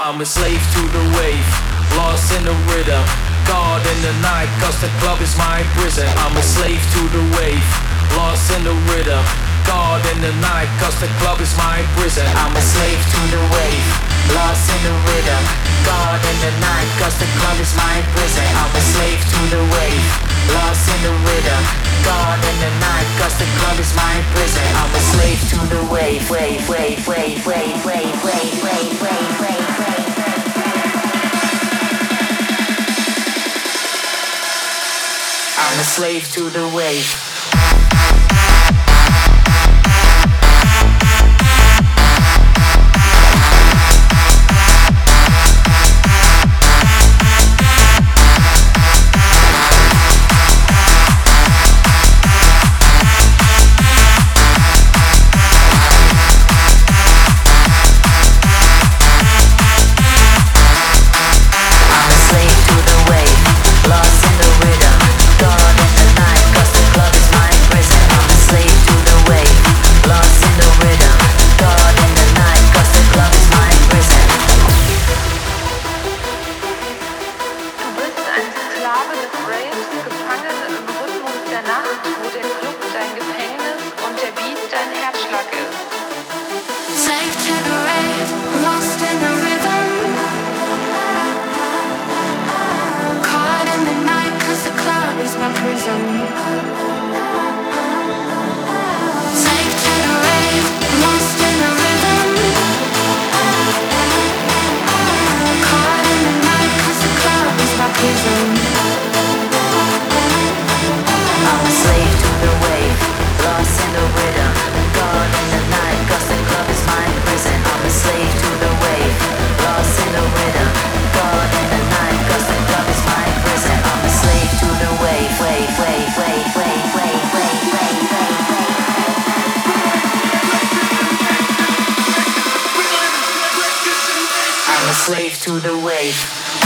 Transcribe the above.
I'm a slave to the wave, lost in the rhythm. God in the night, cause the club is my prison. I'm a slave to the wave, lost in the rhythm. God in the night, cause the club is my prison. I'm a slave to the wave, lost in the rhythm. God in the night, cause the club is my prison. I'm a slave to the wave, lost in the rhythm. God in the night, cause the club is my prison. I'm a slave to the wave, wave, wave, wave, wave, wave, wave, wave, wave, wave. I'm a slave to the wave. Slave to the wave.